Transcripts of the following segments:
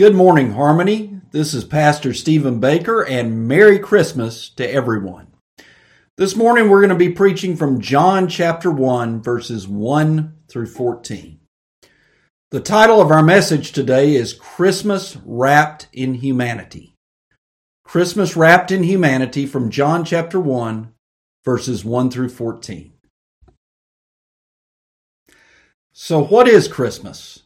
Good morning, Harmony. This is Pastor Stephen Baker, and Merry Christmas to everyone. This morning we're going to be preaching from John chapter 1, verses 1 through 14. The title of our message today is Christmas Wrapped in Humanity. Christmas Wrapped in Humanity from John chapter 1, verses 1 through 14. So what is Christmas?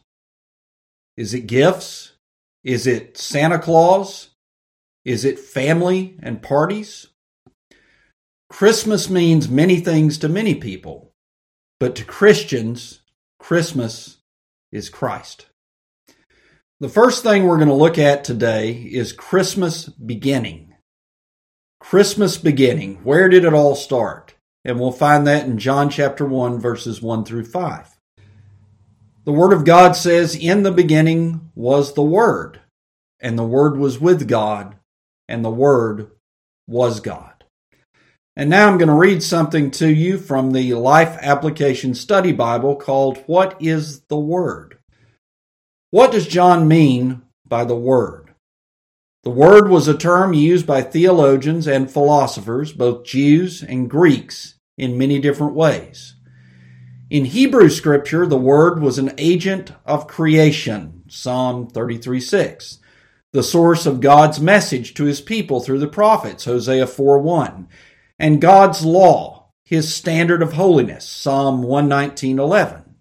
Is it gifts? Is it Santa Claus? Is it family and parties? Christmas means many things to many people, but to Christians, Christmas is Christ. The first thing we're going to look at today is Christmas beginning. Christmas beginning. Where did it all start? And we'll find that in John chapter 1, verses 1 through 5. The Word of God says, "In the beginning was the Word, and the Word was with God, and the Word was God." And now I'm going to read something to you from the Life Application Study Bible called What is the Word? What does John mean by the Word? The Word was a term used by theologians and philosophers, both Jews and Greeks, in many different ways. In Hebrew Scripture, the Word was an agent of creation, Psalm 33:6, the source of God's message to His people through the prophets, Hosea 4:1, and God's law, His standard of holiness, Psalm 119:11.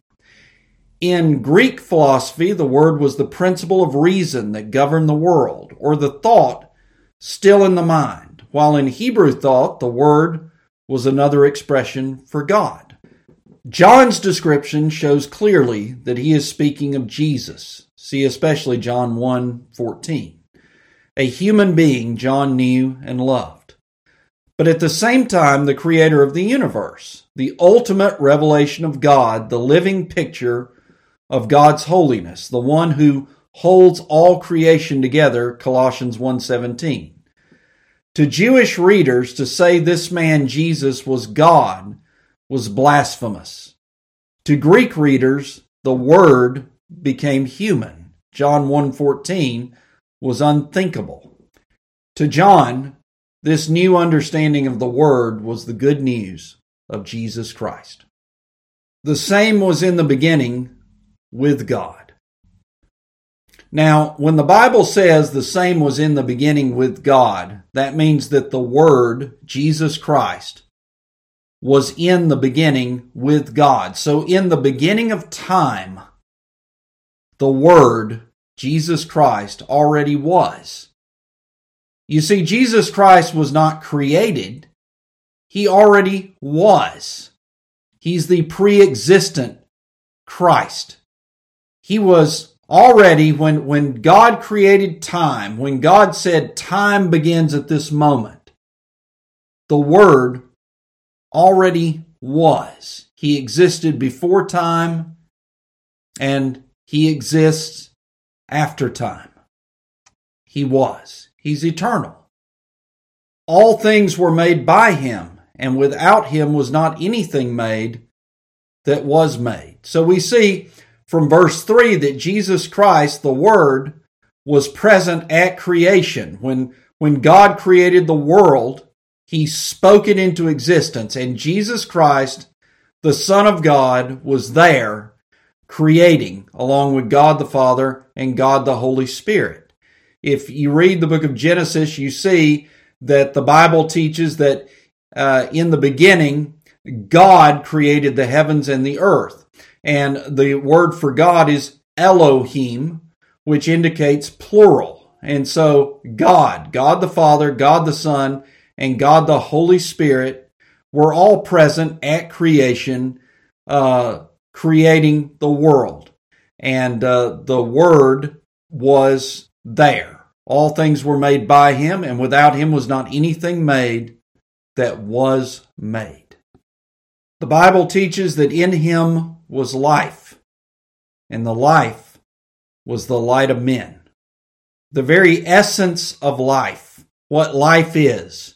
In Greek philosophy, the Word was the principle of reason that governed the world, or the thought still in the mind, while in Hebrew thought, the Word was another expression for God. John's description shows clearly that he is speaking of Jesus. See especially John 1:14. A human being John knew and loved. But at the same time, the creator of the universe, the ultimate revelation of God, the living picture of God's holiness, the one who holds all creation together, Colossians 1:17. To Jewish readers, to say this man Jesus was God was blasphemous. To Greek readers, the Word became human. John 1:14 was unthinkable. To John, this new understanding of the Word was the good news of Jesus Christ. The same was in the beginning with God. Now, when the Bible says the same was in the beginning with God, that means that the Word, Jesus Christ, was in the beginning with God. So in the beginning of time, the Word, Jesus Christ, already was. You see, Jesus Christ was not created. He already was. He's the pre-existent Christ. He was already, when God created time, when God said time begins at this moment, the Word already was. He existed before time, and He exists after time. He was. He's eternal. All things were made by Him, and without Him was not anything made that was made. So we see from verse 3 that Jesus Christ, the Word, was present at creation. When God created the world, He spoke it into existence, and Jesus Christ, the Son of God, was there creating along with God the Father and God the Holy Spirit. If you read the book of Genesis, you see that the Bible teaches that in the beginning, God created the heavens and the earth. And the word for God is Elohim, which indicates plural. And so God the Father, God the Son, and God the Holy Spirit were all present at creation, creating the world. And the Word was there. All things were made by Him, and without Him was not anything made that was made. The Bible teaches that in Him was life, and the life was the light of men. The very essence of life, what life is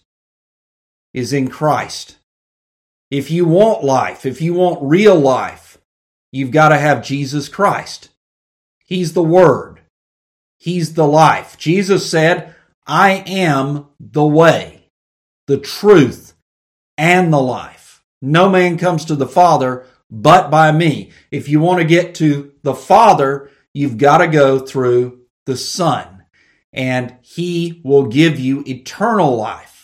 in Christ. If you want life, if you want real life, you've got to have Jesus Christ. He's the Word. He's the life. Jesus said, I am the way, the truth, and the life. No man comes to the Father but by me. If you want to get to the Father, you've got to go through the Son, and He will give you eternal life.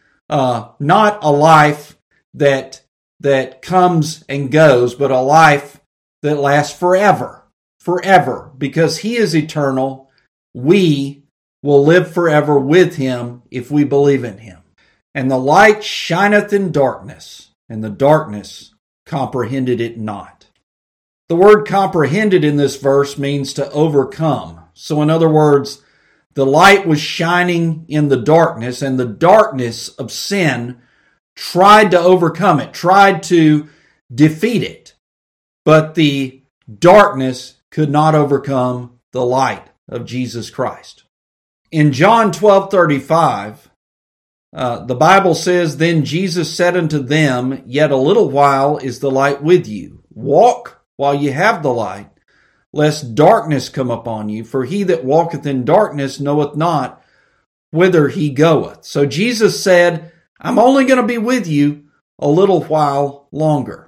Not a life that comes and goes, but a life that lasts forever, because He is eternal. We will live forever with Him if we believe in Him. And the light shineth in darkness, and the darkness comprehended it not. The word comprehended in this verse means to overcome. So in other words, the light was shining in the darkness, and the darkness of sin tried to overcome it, tried to defeat it. But the darkness could not overcome the light of Jesus Christ. In John 12:35, the Bible says, Then Jesus said unto them, Yet a little while is the light with you. Walk while ye have the light, lest darkness come upon you. For he that walketh in darkness knoweth not whither he goeth. So Jesus said, I'm only going to be with you a little while longer.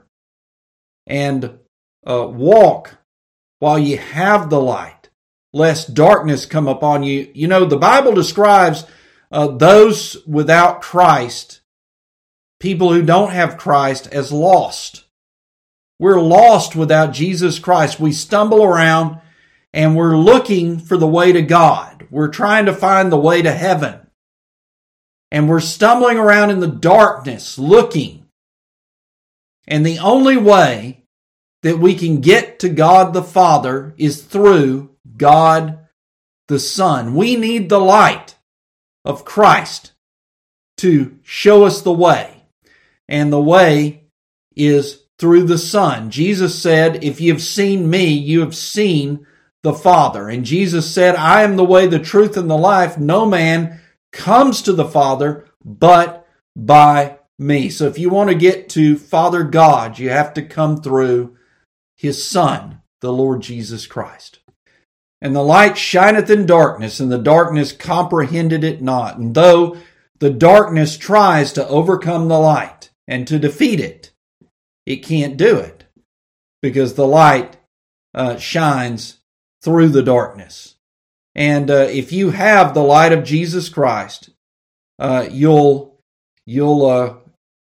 And walk while ye have the light, lest darkness come upon you. You know, the Bible describes those without Christ, people who don't have Christ, as lost. We're lost without Jesus Christ. We stumble around and we're looking for the way to God. We're trying to find the way to heaven. And we're stumbling around in the darkness looking. And the only way that we can get to God the Father is through God the Son. We need the light of Christ to show us the way. And the way is through the Son. Jesus said, if you have seen me, you have seen the Father. And Jesus said, I am the way, the truth, and the life. No man comes to the Father but by me. So if you want to get to Father God, you have to come through His Son, the Lord Jesus Christ. And the light shineth in darkness, and the darkness comprehended it not. And though the darkness tries to overcome the light and to defeat it, it can't do it, because the light shines through the darkness. And if you have the light of Jesus Christ, you'll go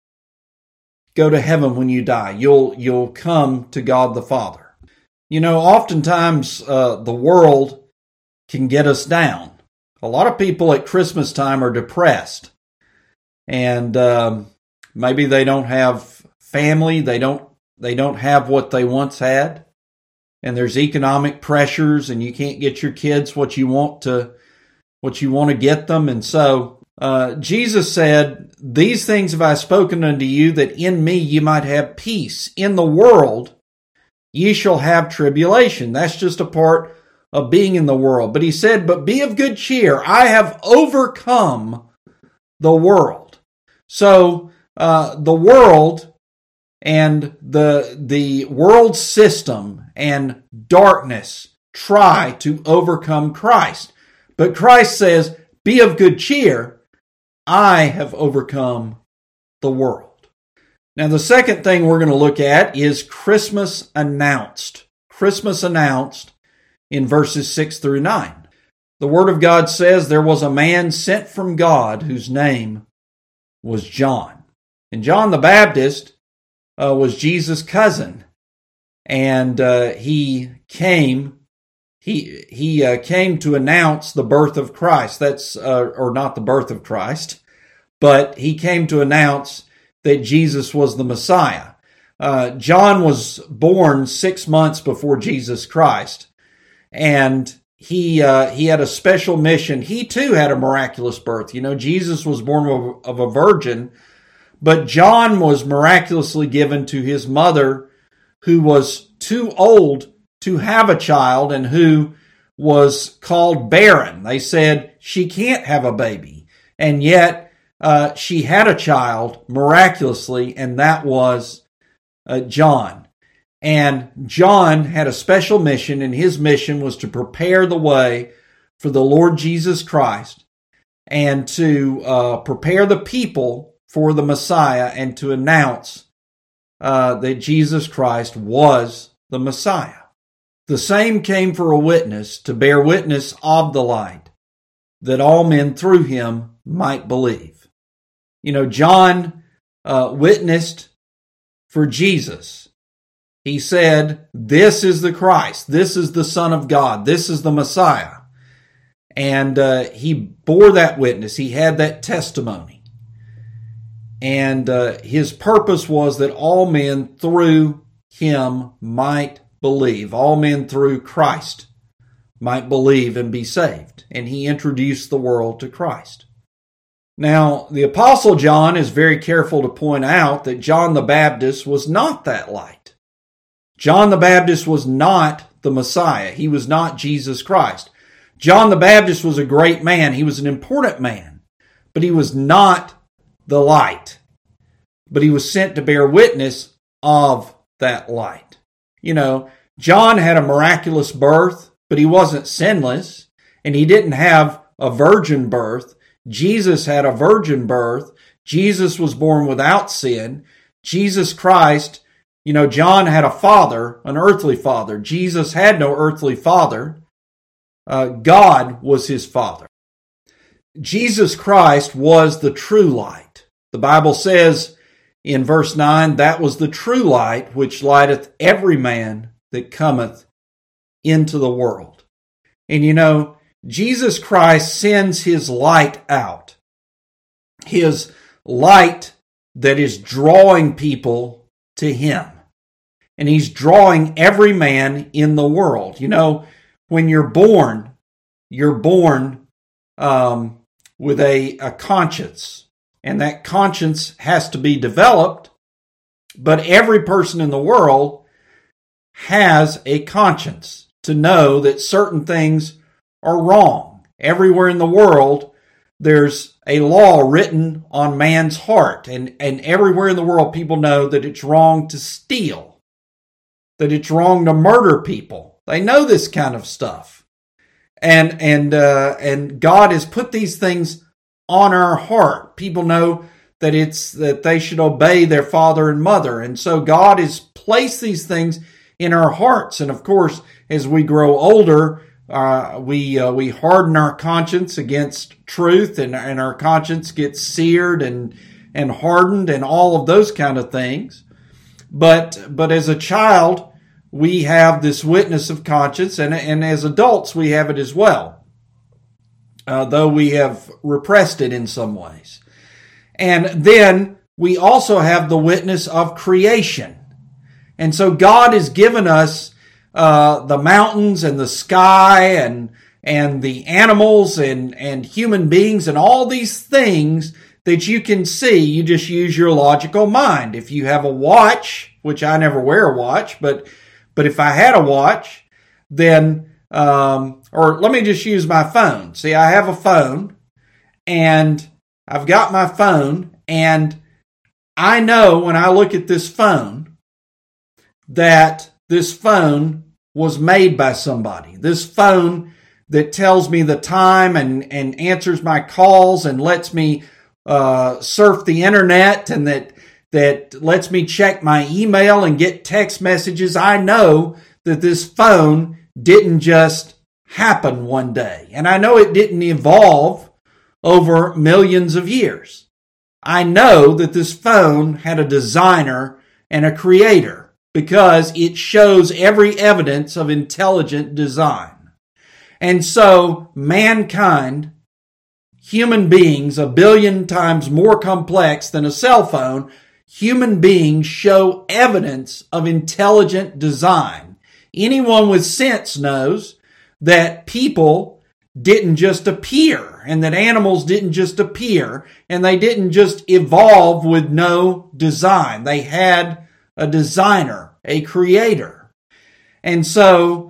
to heaven when you die. You'll come to God the Father. You know, oftentimes the world can get us down. A lot of people at Christmas time are depressed, and maybe they don't have family. They don't have what they once had, and there's economic pressures, and you can't get your kids what you want to get them. And so Jesus said, "These things have I spoken unto you, that in me you might have peace. In the world ye shall have tribulation." That's just a part of being in the world. But he said, "But be of good cheer. I have overcome the world." So the world and the world system and darkness try to overcome Christ. But Christ says, "Be of good cheer. I have overcome the world." Now, the second thing we're going to look at is Christmas announced. Christmas announced in verses 6 through 9. The Word of God says, "There was a man sent from God whose name was John." And John the Baptist was Jesus' cousin. And he came to announce the birth of Christ. That's, or not the birth of Christ, but he came to announce that Jesus was the Messiah. John was born 6 months before Jesus Christ, and he had a special mission. He too had a miraculous birth. You know, Jesus was born of a virgin, but John was miraculously given to his mother, who was too old to have a child and who was called barren. They said she can't have a baby, and yet she had a child miraculously, and that was John. And John had a special mission, and his mission was to prepare the way for the Lord Jesus Christ and to prepare the people for the Messiah and to announce that Jesus Christ was the Messiah. The same came for a witness, to bear witness of the light, that all men through him might believe. You know, John witnessed for Jesus. He said, "This is the Christ. This is the Son of God. This is the Messiah." And he bore that witness. He had that testimony. And his purpose was that all men through him might believe. All men through Christ might believe and be saved. And he introduced the world to Christ. Now, the Apostle John is very careful to point out that John the Baptist was not that light. John the Baptist was not the Messiah. He was not Jesus Christ. John the Baptist was a great man. He was an important man, but he was not the light. But he was sent to bear witness of that light. You know, John had a miraculous birth, but he wasn't sinless, and he didn't have a virgin birth. Jesus had a virgin birth. Jesus was born without sin. Jesus Christ, you know, John had a father, an earthly father. Jesus had no earthly father. God was his father. Jesus Christ was the true light. The Bible says in verse 9, "That was the true light which lighteth every man that cometh into the world." And you know, Jesus Christ sends his light out. His light that is drawing people to him. And he's drawing every man in the world. You know, when you're born with a conscience. And that conscience has to be developed. But every person in the world has a conscience to know that certain things are wrong. Everywhere in the world, there's a law written on man's heart. And everywhere in the world, people know that it's wrong to steal, that it's wrong to murder people. They know this kind of stuff. And God has put these things on our heart. People know that they should obey their father and mother. And so God has placed these things in our hearts. And of course, as we grow older, we harden our conscience against truth, and our conscience gets seared and hardened and all of those kind of things. But as a child, we have this witness of conscience, and as adults, we have it as well, though we have repressed it in some ways. And then we also have the witness of creation. And so God has given us the mountains and the sky and the animals and human beings and all these things that you can see. You just use your logical mind. If you have a watch, which I never wear a watch, but if I had a watch, then, or let me just use my phone. See, I have a phone, and I've got my phone, and I know when I look at this phone that this phone was made by somebody. This phone that tells me the time and answers my calls and lets me surf the internet, and that lets me check my email and get text messages. I know that this phone didn't just happen one day. And I know it didn't evolve over millions of years. I know that this phone had a designer and a creator because it shows every evidence of intelligent design. And so mankind, human beings, 1 billion times more complex than a cell phone, human beings show evidence of intelligent design. Anyone with sense knows that people didn't just appear, and that animals didn't just appear, and they didn't just evolve with no design. They had a designer, a creator. And so,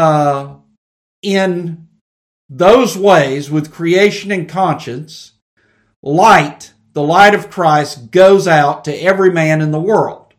in those ways, with creation and conscience, light, the light of Christ, goes out to every man in the world.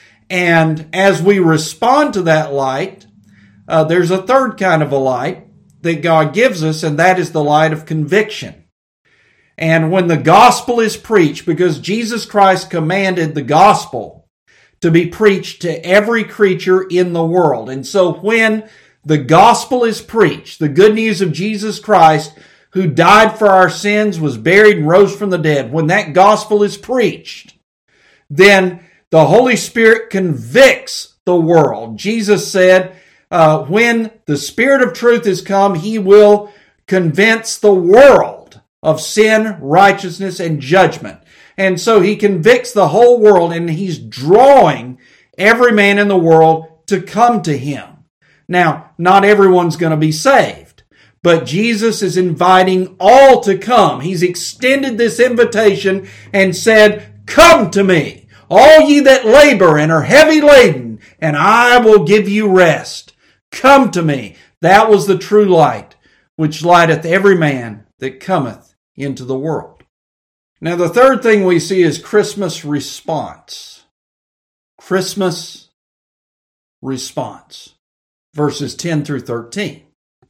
And as we respond to that light, there's a third kind of a light, that God gives us, and that is the light of conviction. And when the gospel is preached, because Jesus Christ commanded the gospel to be preached to every creature in the world. And so when the gospel is preached, the good news of Jesus Christ, who died for our sins, was buried, and rose from the dead, when that gospel is preached, then the Holy Spirit convicts the world. Jesus said, when the Spirit of truth is come, He will convince the world of sin, righteousness, and judgment. And so He convicts the whole world, and He's drawing every man in the world to come to Him. Now, not everyone's going to be saved, but Jesus is inviting all to come. He's extended this invitation and said, "Come to me, all ye that labor and are heavy laden, and I will give you rest. Come to me." That was the true light, which lighteth every man that cometh into the world. Now, the third thing we see is Christmas response. Christmas response. Verses 10 through 13.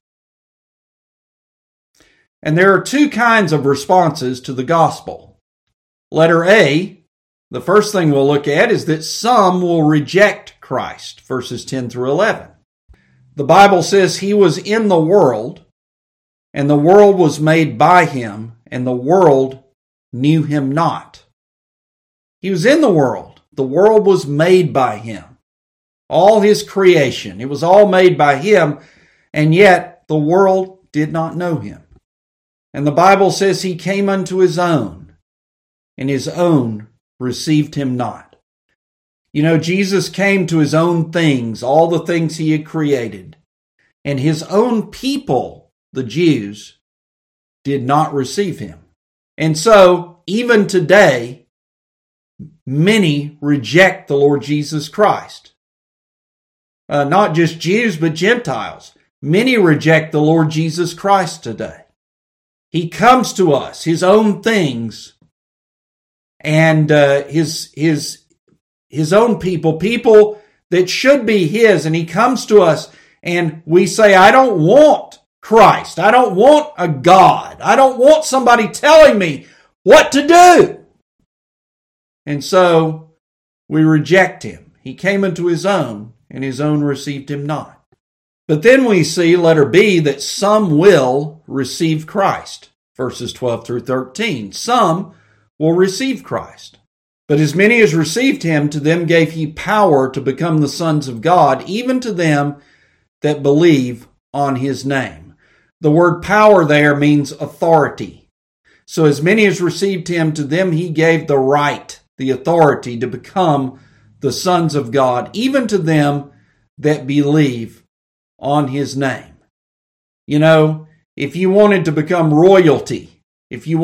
And there are two kinds of responses to the gospel. Letter A, the first thing we'll look at is that some will reject Christ. Verses 10 through 11. The Bible says He was in the world, and the world was made by Him, and the world knew Him not. He was in the world. The world was made by Him. All His creation. It was all made by Him, and yet the world did not know Him. And the Bible says He came unto His own, and His own received Him not. You know, Jesus came to His own things, all the things He had created, and His own people, the Jews, did not receive Him. And so, even today, many reject the Lord Jesus Christ. Not just Jews, but Gentiles. Many reject the Lord Jesus Christ today. He comes to us, His own things, and His own people that should be His, and He comes to us, and we say, "I don't want Christ. I don't want a God. I don't want somebody telling me what to do." And so we reject Him. He came into His own, and His own received Him not. But then we see, letter B, that some will receive Christ. Verses 12 through 13. Some will receive Christ. But as many as received Him, to them gave He power to become the sons of God, even to them that believe on His name. The word power there means authority. So as many as received Him, to them He gave the right, the authority to become the sons of God, even to them that believe on His name. You know, if you wanted to become royalty, you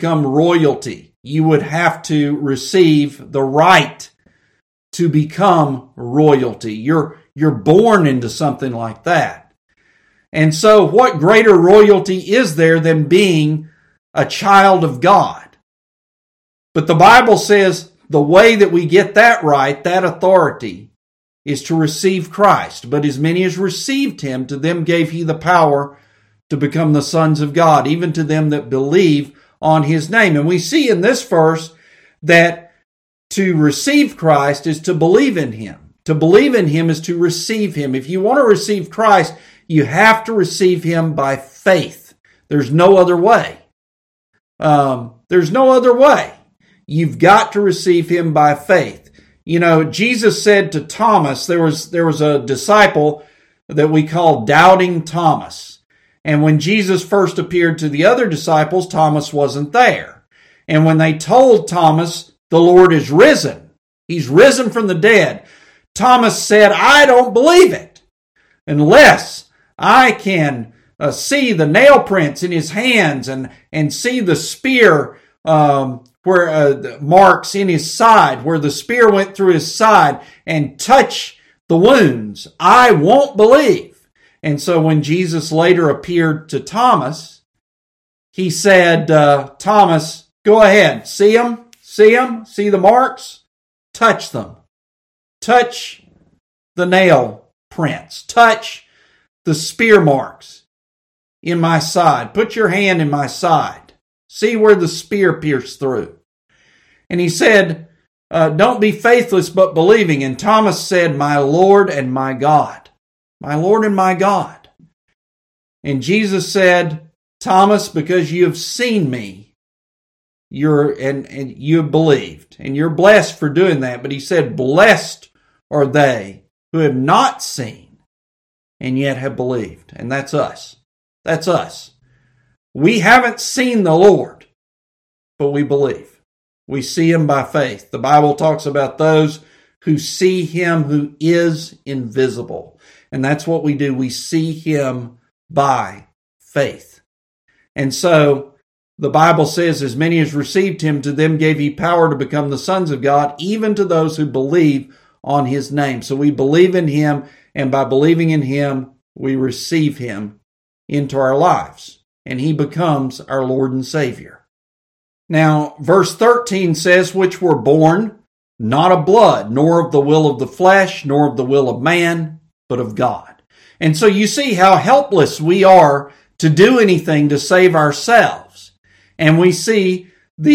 would have to receive the right to become royalty. You're born into something like that. And so what greater royalty is there than being a child of God? But the Bible says the way that we get that right, that authority, is to receive Christ. But as many as received Him, to them gave He the power to become the sons of God, even to them that believe on His name. And we see in this verse that to receive Christ is to believe in Him. To believe in Him is to receive Him. If you want to receive Christ, you have to receive Him by faith. There's no other way. You've got to receive Him by faith. You know, Jesus said to Thomas, there was a disciple that we call Doubting Thomas. And when Jesus first appeared to the other disciples, Thomas wasn't there. And when they told Thomas, "The Lord is risen. He's risen from the dead," Thomas said, "I don't believe it unless I can see the nail prints in His hands and see the spear where the marks in His side, where the spear went through His side, and touch the wounds. I won't believe." And so when Jesus later appeared to Thomas, He said, "Thomas, go ahead, see them, see the marks, touch them. Touch the nail prints, touch the spear marks. in my side. Put your hand in my side. See where the spear pierced through. And he said, don't be faithless but believing. And Thomas said, my Lord and my God. My Lord and my God. And Jesus said, Thomas, because you have seen me, and you have believed. And you're blessed for doing that. But he said, blessed are they who have not seen and yet have believed. And that's us. That's us. We haven't seen the Lord, but we believe. We see him by faith. The Bible talks about those who see him who is invisible. And that's what we do. We see him by faith. And so the Bible says, as many as received him, to them gave he power to become the sons of God, even to those who believe on his name. So we believe in him, and by believing in him, we receive him into our lives, and he becomes our Lord and Savior. Now, verse 13 says, which were born not of blood, nor of the will of the flesh, nor of the will of man, but of God. And so you see how helpless we are to do anything to save ourselves. And we see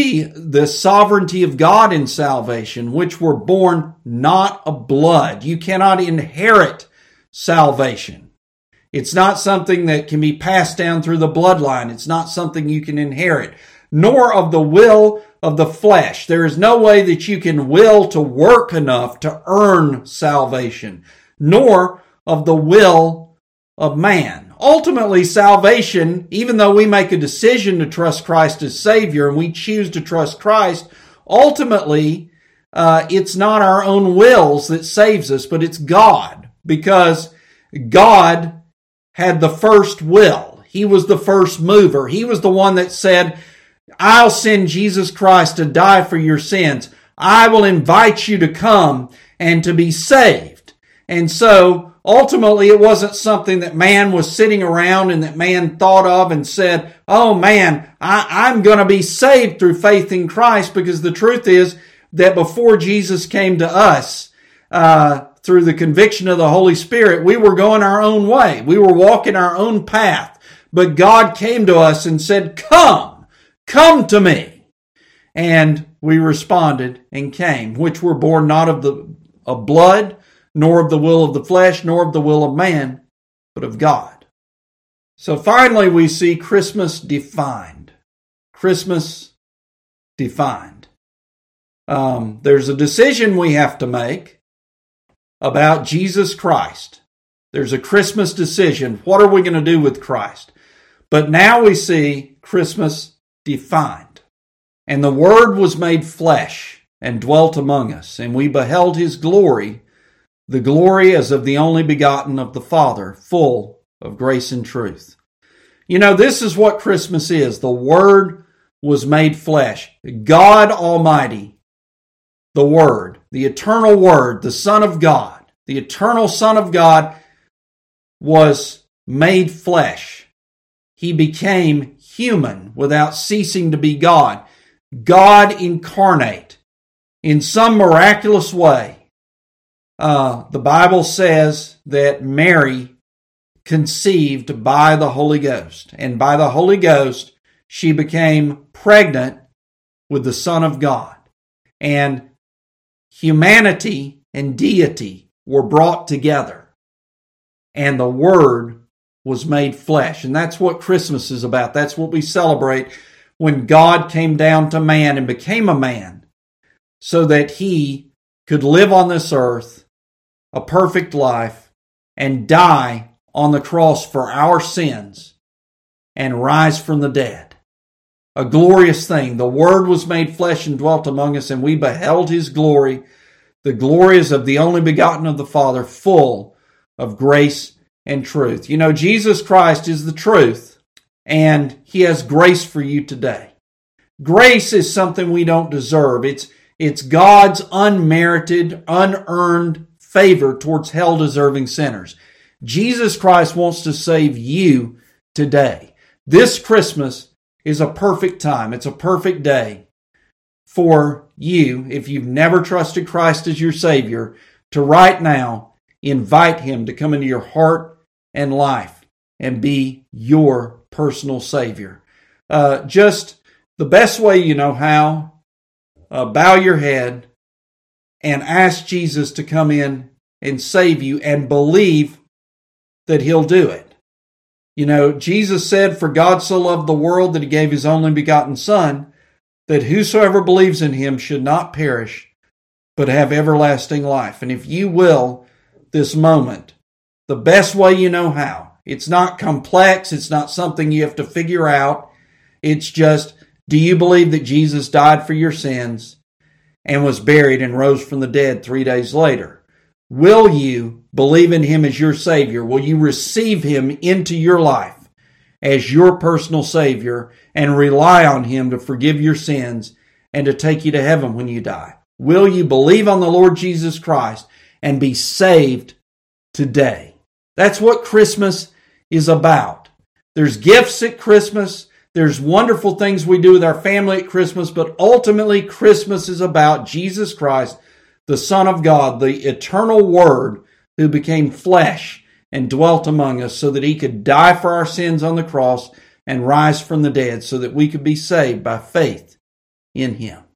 the sovereignty of God in salvation, which were born not of blood. You cannot inherit salvation. It's not something that can be passed down through the bloodline. It's not something you can inherit. Nor of the will of the flesh. There is no way that you can will to work enough to earn salvation. Nor of the will of man. Ultimately, salvation, even though we make a decision to trust Christ as Savior and we choose to trust Christ, ultimately, it's not our own wills that saves us, but it's God. Because God had the first will. He was the first mover. He was the one that said, I'll send Jesus Christ to die for your sins. I will invite you to come and to be saved. And so, ultimately, it wasn't something that man was sitting around and that man thought of and said, oh man, I'm going to be saved through faith in Christ, because the truth is that before Jesus came to us, through the conviction of the Holy Spirit, we were going our own way. We were walking our own path. But God came to us and said, come to me. And we responded and came, which were born not of blood, nor of the will of the flesh, nor of the will of man, but of God. So finally, we see Christmas defined. Christmas defined. There's a decision we have to make about Jesus Christ. There's a Christmas decision. What are we going to do with Christ? But now we see Christmas defined. And the Word was made flesh and dwelt among us, and we beheld his glory, the glory as of the only begotten of the Father, full of grace and truth. You know, this is what Christmas is. The Word was made flesh. God Almighty, the Word, the eternal Word, the Son of God, the eternal Son of God, was made flesh. He became human without ceasing to be God. God incarnate in some miraculous way. The Bible says that Mary conceived by the Holy Ghost, and by the Holy Ghost she became pregnant with the Son of God. And humanity and deity were brought together, and the Word was made flesh. And that's what Christmas is about. That's what we celebrate, when God came down to man and became a man so that he could live on this earth a perfect life and die on the cross for our sins and rise from the dead. A glorious thing. The Word was made flesh and dwelt among us, and we beheld his glory. The glory is of the only begotten of the Father, full of grace and truth. You know, Jesus Christ is the truth, and he has grace for you today. Grace is something we don't deserve. It's God's unmerited, unearned favor towards hell-deserving sinners. Jesus Christ wants to save you today. This Christmas is a perfect time. It's a perfect day for you, if you've never trusted Christ as your Savior, to right now invite him to come into your heart and life. and be your personal Savior. Just the best way you know how, bow your head and ask Jesus to come in and save you, and believe that He'll do it. You know, Jesus said, "For God so loved the world that He gave His only begotten Son, that whosoever believes in Him should not perish, but have everlasting life." And if you will, this moment, the best way you know how, it's not complex, it's not something you have to figure out, it's just, do you believe that Jesus died for your sins and was buried and rose from the dead 3 days later? Will you believe in Him as your Savior? Will you receive Him into your life as your personal Savior and rely on Him to forgive your sins and to take you to heaven when you die? Will you believe on the Lord Jesus Christ and be saved today? That's what Christmas is about. There's gifts at Christmas. There's wonderful things we do with our family at Christmas, but ultimately Christmas is about Jesus Christ, the Son of God, the eternal Word who became flesh and dwelt among us so that He could die for our sins on the cross and rise from the dead so that we could be saved by faith in Him.